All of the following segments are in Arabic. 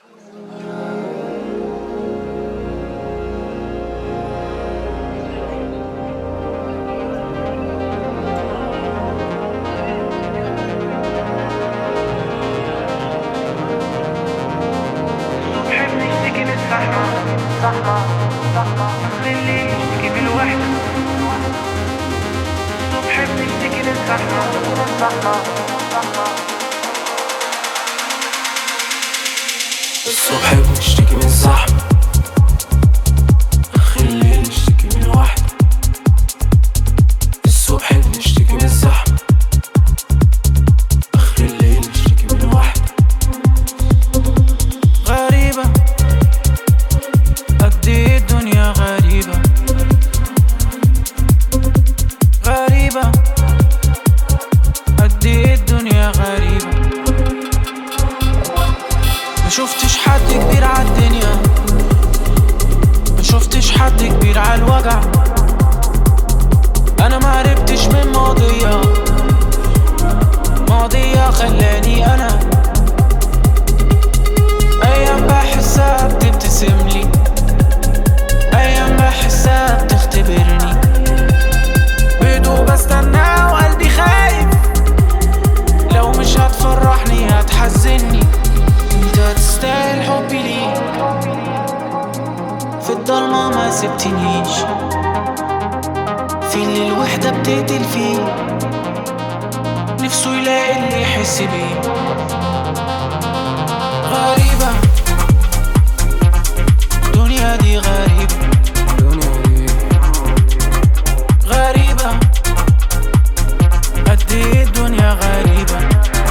اللي يشتكي من الوحدة الصبح بنشتكي للزحمة الصبح بنشتكي من الزحمة، آخر الليل نشتكي من الوحدة. الصبح بنشتكي من الزحمة، آخر الليل نشتكي من الوحدة. غريبة قد ايه الدنيا غريبة، غريبة قد ايه الدنيا غريبة. ما شفتش حد كبير عالدنيا، ما شفتش حد كبير عالوجع. انا ما عرفتش من ماضية خلاني انا ايام بحسها بتبتسملي، ايام بحسها بتختبرني. بهدوء بستنى وقلبي خايف، لو مش هتفرحني هتحزني. انت تستاهل حبي ليك، في الضلمة ما سبتنيش، في اللي الوحدة بتقتل فيه، نفسه يلاقي اللي يحس بيه. غريبة الدنيا دي غريبة، غريبة قد ايه الدنيا غريبة.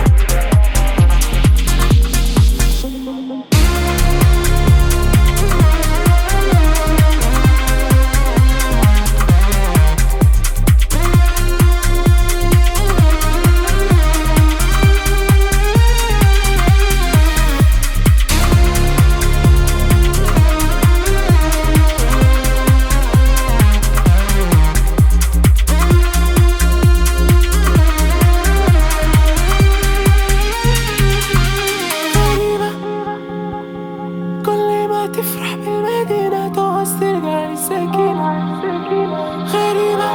تفرح بالمدينة تعوز ترجع للسكينة. غريبة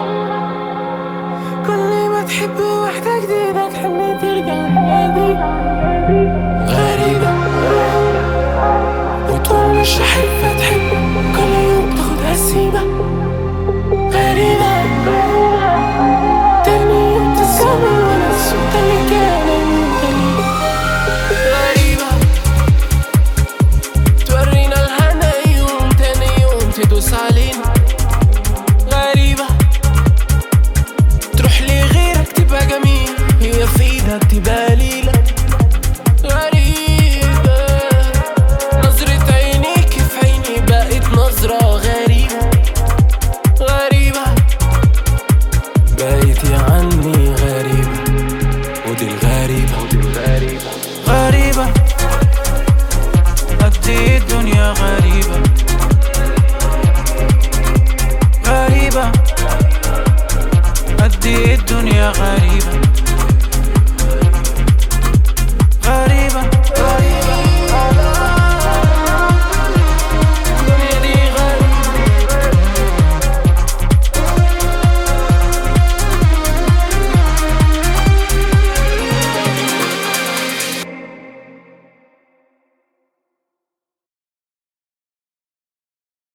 كل ما تحب واحدة جديدة تحن ترجع للماضي. غريبة وتقول مش هحب تحب